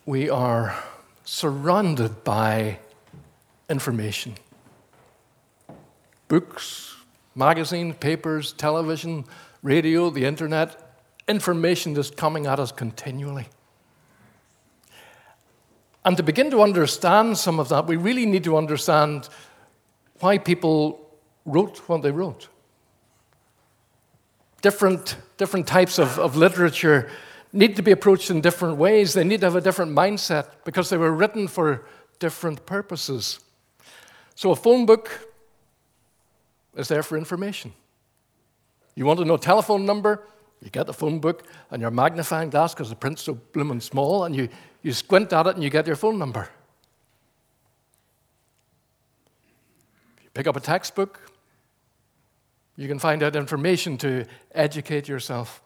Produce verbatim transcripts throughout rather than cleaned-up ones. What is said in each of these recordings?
we are surrounded by information. Books, magazines, papers, television, radio, the internet, information is coming at us continually. And to begin to understand some of that, we really need to understand why people wrote what they wrote. Different, different types of, of literature need to be approached in different ways. They need to have a different mindset because they were written for different purposes. So a phone book is there for information. You want to know a telephone number? You get the phone book and your magnifying glass because the print's so blooming small, and you, you squint at it and you get your phone number. You pick up a textbook, you can find out information to educate yourself.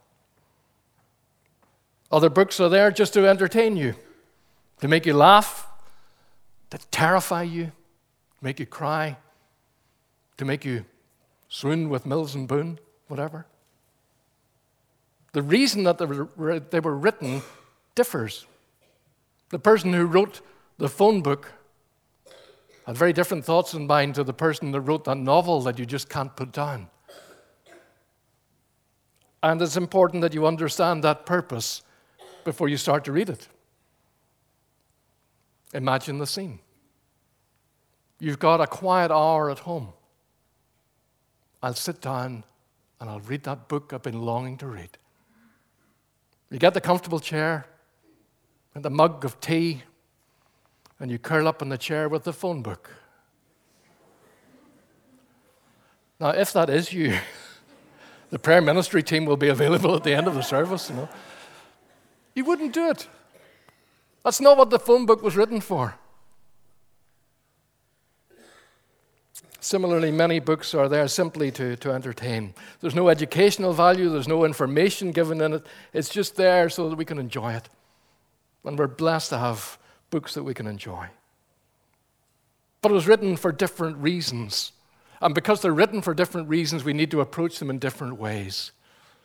Other books are there just to entertain you, to make you laugh, to terrify you, to make you cry, to make you swoon with Mills and Boon, whatever. The reason that they were, they were written differs. The person who wrote the phone book had very different thoughts in mind to the person that wrote that novel that you just can't put down. And it's important that you understand that purpose before you start to read it. Imagine the scene. You've got a quiet hour at home. I'll sit down and I'll read that book I've been longing to read. You get the comfortable chair and the mug of tea, and you curl up in the chair with the phone book. Now, if that is you, the prayer ministry team will be available at the end of the service. You know, you wouldn't do it. That's not what the phone book was written for. Similarly, many books are there simply to, to entertain. There's no educational value, there's no information given in it. It's just there so that we can enjoy it. And we're blessed to have books that we can enjoy. But it was written for different reasons. And because they're written for different reasons, we need to approach them in different ways.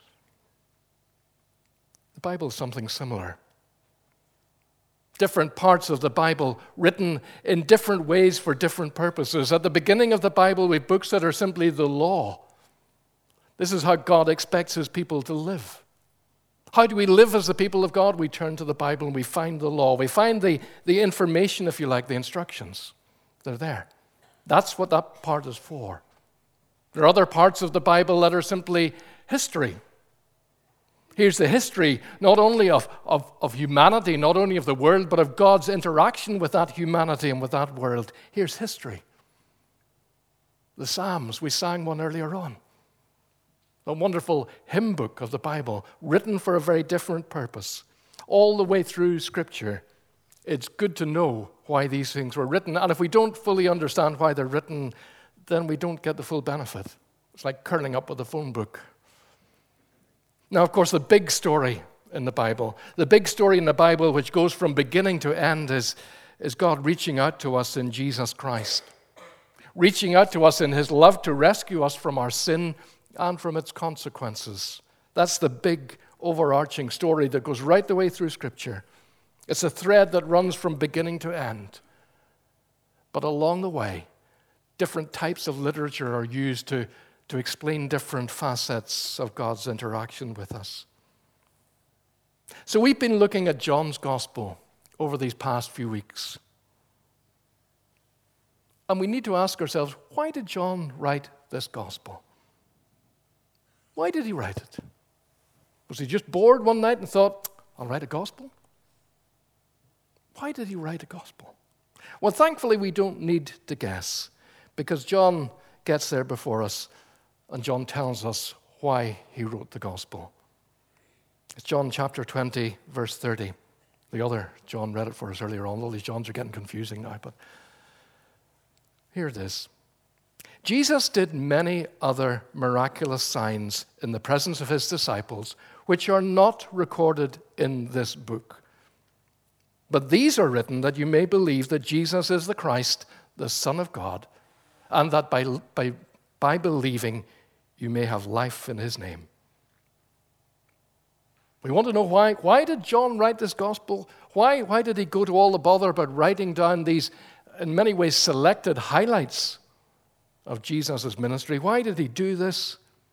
The Bible is something similar. Different parts of the Bible written in different ways for different purposes. At the beginning of the Bible, we have books that are simply the law. This is how God expects his people to live. How do we live as the people of God? We turn to the Bible and we find the law. We find the, the information, if you like, the instructions. They're there. That's what that part is for. There are other parts of the Bible that are simply history. Here's the history, not only of, of, of humanity, not only of the world, but of God's interaction with that humanity and with that world. Here's history. The Psalms, we sang one earlier on. A wonderful hymn book of the Bible, written for a very different purpose. All the way through Scripture, it's good to know why these things were written. And if we don't fully understand why they're written, then we don't get the full benefit. It's like curling up with a phone book. Now, of course, the big story in the Bible, the big story in the Bible which goes from beginning to end is, is God reaching out to us in Jesus Christ. Reaching out to us in his love to rescue us from our sin and from its consequences. That's the big overarching story that goes right the way through Scripture. It's a thread that runs from beginning to end. But along the way, different types of literature are used to to explain different facets of God's interaction with us. So we've been looking at John's Gospel over these past few weeks. And we need to ask ourselves, why did John write this Gospel? Why did he write it? Was he just bored one night and thought, I'll write a Gospel? Why did he write a Gospel? Well, thankfully, we don't need to guess, because John gets there before us. And John tells us why he wrote the gospel. It's John chapter twenty, verse thirty. The other John read it for us earlier on. All these Johns are getting confusing now, but here it is. Jesus did many other miraculous signs in the presence of his disciples, which are not recorded in this book. But these are written that you may believe that Jesus is the Christ, the Son of God, and that by, by, by believing you may have life in his name. We want to know why. Why did John write this gospel? Why, why did he go to all the bother about writing down these, in many ways, selected highlights of Jesus' ministry? Why did he do this?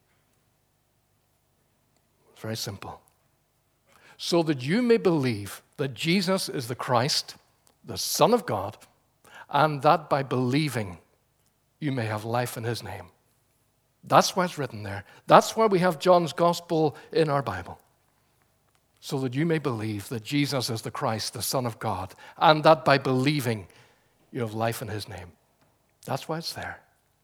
It's very simple. So that you may believe that Jesus is the Christ, the Son of God, and that by believing you may have life in his name. That's why it's written there. That's why we have John's gospel in our Bible. So that you may believe that Jesus is the Christ, the Son of God, and that by believing you have life in his name. That's why it's there.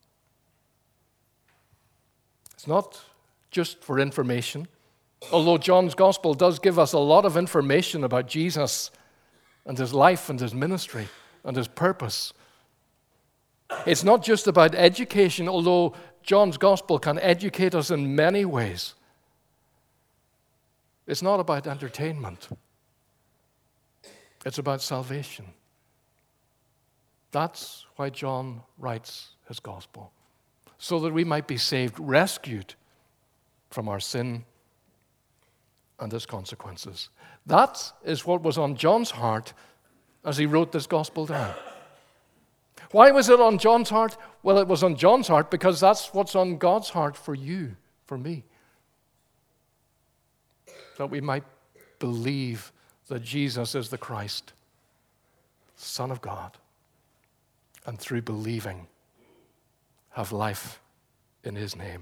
It's not just for information, although John's gospel does give us a lot of information about Jesus and his life and his ministry and his purpose. It's not just about education, although John's gospel can educate us in many ways. It's not about entertainment. It's about salvation. That's why John writes his gospel, so that we might be saved, rescued from our sin and its consequences. That is what was on John's heart as he wrote this gospel down. Why was it on John's heart? Well, it was on John's heart because that's what's on God's heart for you, for me. That we might believe that Jesus is the Christ, Son of God, and through believing have life in his name.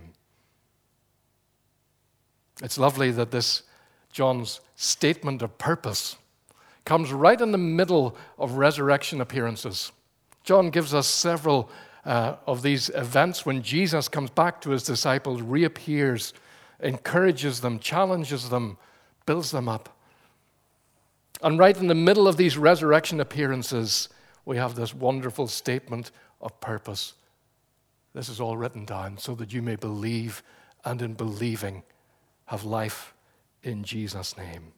It's lovely that this John's statement of purpose comes right in the middle of resurrection appearances. John gives us several uh, of these events when Jesus comes back to his disciples, reappears, encourages them, challenges them, builds them up. And right in the middle of these resurrection appearances, we have this wonderful statement of purpose. This is all written down so that you may believe, and in believing have life in Jesus' name.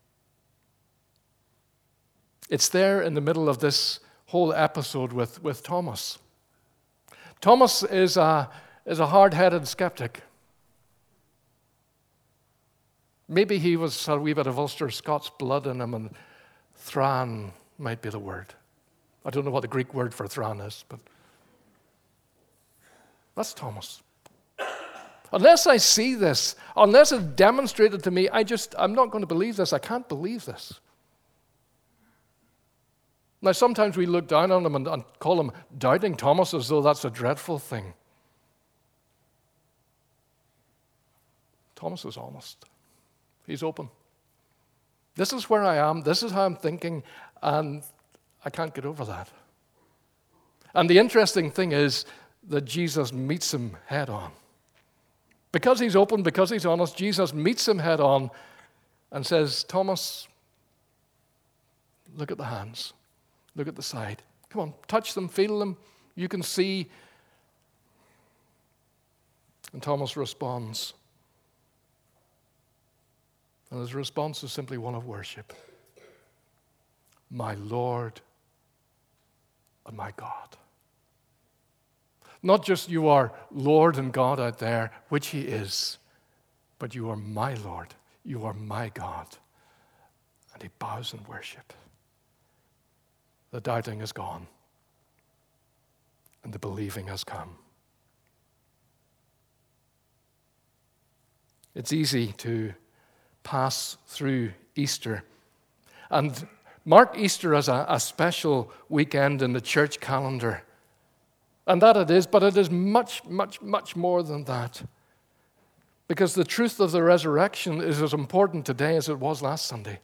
It's there in the middle of this whole episode with, with Thomas. Thomas is a, is a hard-headed skeptic. Maybe he was a wee bit of Ulster Scots blood in him, and thran might be the word. I don't know what the Greek word for thran is, but that's Thomas. Unless I see this, unless it's demonstrated to me, I just, I'm not going to believe this. I can't believe this. Now, sometimes we look down on him and, and call him doubting Thomas as though that's a dreadful thing. Thomas is honest. He's open. This is where I am. This is how I'm thinking, and I can't get over that. And the interesting thing is that Jesus meets him head on. Because he's open, because he's honest, Jesus meets him head on and says, Thomas, look at the hands. Look at the side. Come on, touch them, feel them. You can see. And Thomas responds. And his response is simply one of worship. My Lord and my God. Not just you are Lord and God out there, which he is, but you are my Lord. You are my God. And he bows in worship. The doubting is gone, and the believing has come. It's easy to pass through Easter and mark Easter as a, a special weekend in the church calendar. And that it is, but it is much, much, much more than that. Because the truth of the resurrection is as important today as it was last Sunday.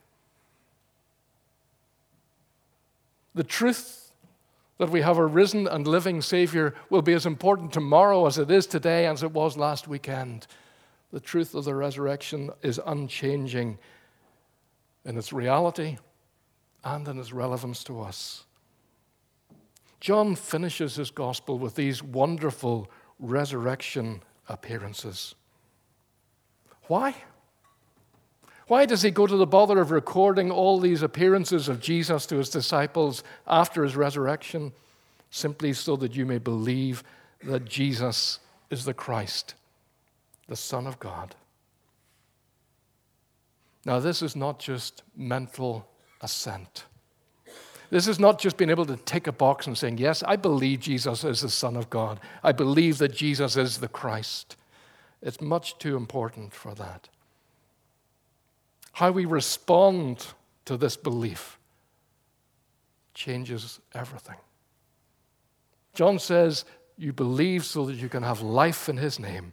The truth that we have a risen and living Savior will be as important tomorrow as it is today, as it was last weekend. The truth of the resurrection is unchanging in its reality and in its relevance to us. John finishes his gospel with these wonderful resurrection appearances. Why? Why does he go to the bother of recording all these appearances of Jesus to his disciples after his resurrection? Simply so that you may believe that Jesus is the Christ, the Son of God. Now, this is not just mental assent. This is not just being able to tick a box and saying, yes, I believe Jesus is the Son of God. I believe that Jesus is the Christ. It's much too important for that. How we respond to this belief changes everything. John says, you believe so that you can have life in his name.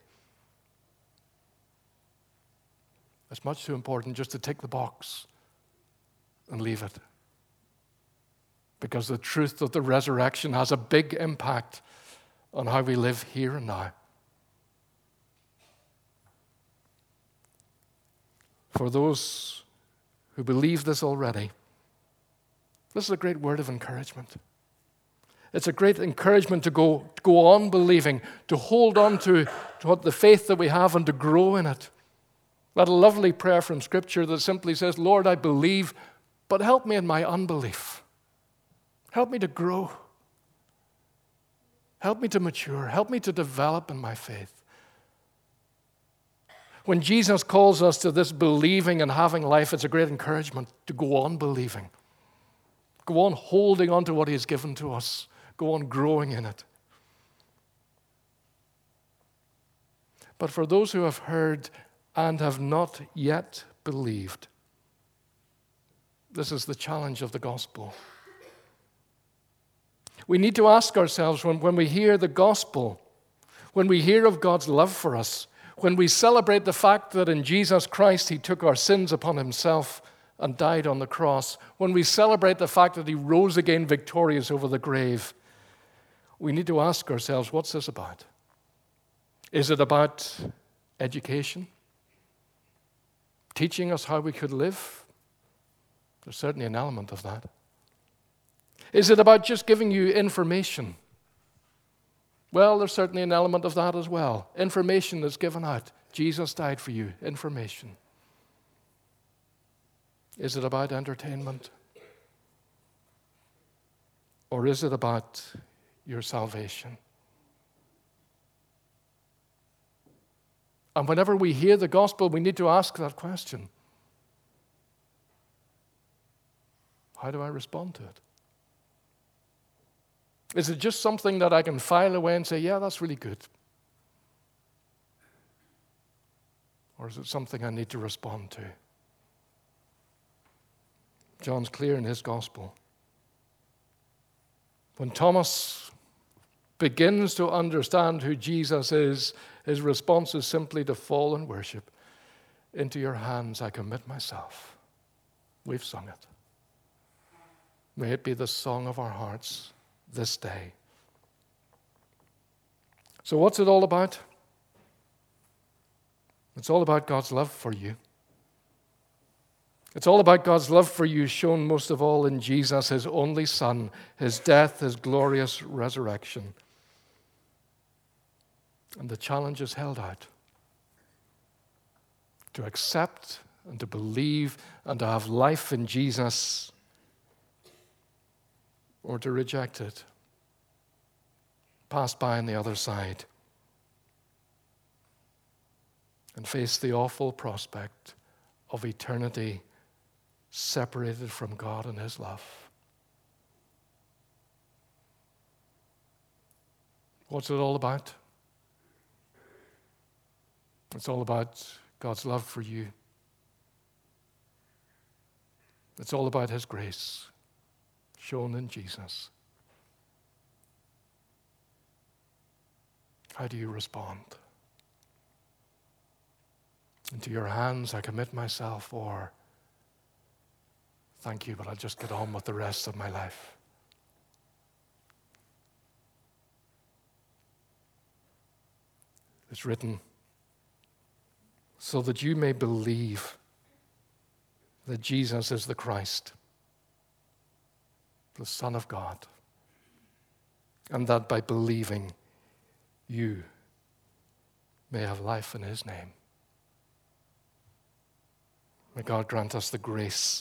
It's much too important just to tick the box and leave it. Because the truth of the resurrection has a big impact on how we live here and now. For those who believe this already, this is a great word of encouragement. It's a great encouragement to go, to go on believing, to hold on to, to what the faith that we have and to grow in it. That lovely prayer from Scripture that simply says, Lord, I believe, but help me in my unbelief. Help me to grow. Help me to mature. Help me to develop in my faith. When Jesus calls us to this believing and having life, it's a great encouragement to go on believing. Go on holding on to what he has given to us. Go on growing in it. But for those who have heard and have not yet believed, this is the challenge of the gospel. We need to ask ourselves when, when we hear the gospel, when we hear of God's love for us, when we celebrate the fact that in Jesus Christ he took our sins upon himself and died on the cross, when we celebrate the fact that he rose again victorious over the grave, we need to ask ourselves, what's this about? Is it about education? Teaching us how we could live? There's certainly an element of that. Is it about just giving you information? Well, there's certainly an element of that as well. Information that's given out. Jesus died for you. Information. Is it about entertainment? Or is it about your salvation? And whenever we hear the gospel, we need to ask that question. How do I respond to it? Is it just something that I can file away and say, yeah, that's really good? Or is it something I need to respond to? John's clear in his gospel. When Thomas begins to understand who Jesus is, his response is simply to fall and worship. Into your hands I commit myself. We've sung it. May it be the song of our hearts this day. So what's it all about? It's all about God's love for you. It's all about God's love for you, shown most of all in Jesus, his only Son, his death, his glorious resurrection. And the challenge is held out to accept and to believe and to have life in Jesus, or to reject it, pass by on the other side, and face the awful prospect of eternity separated from God and his love. What's it all about? It's all about God's love for you. It's all about his grace shown in Jesus. How do you respond? Into your hands I commit myself, or thank you, but I'll just get on with the rest of my life. It's written, so that you may believe that Jesus is the Christ, the Son of God, and that by believing you may have life in his name. May God grant us the grace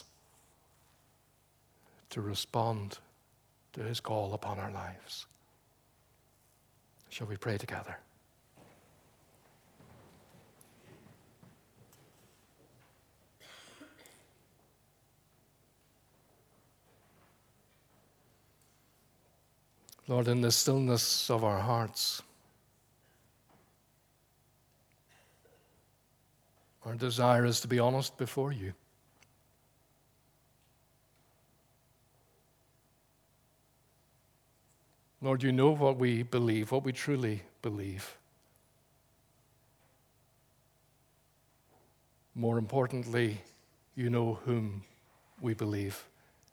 to respond to his call upon our lives. Shall we pray together? Lord, in the stillness of our hearts, our desire is to be honest before you. Lord, you know what we believe, what we truly believe. More importantly, you know whom we believe.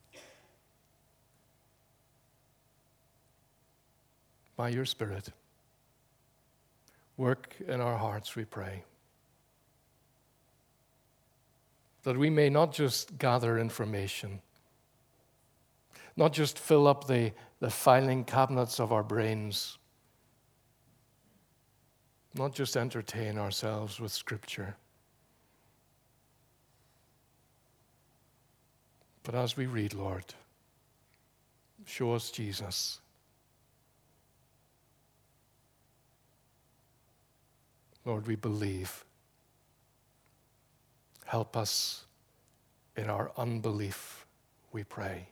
By your Spirit, work in our hearts, we pray, that we may not just gather information, not just fill up the, the filing cabinets of our brains, not just entertain ourselves with Scripture, but as we read, Lord, show us Jesus. Lord, we believe. Help us in our unbelief, we pray.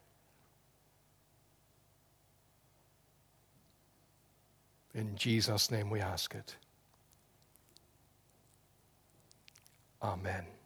In Jesus' name we ask it. Amen.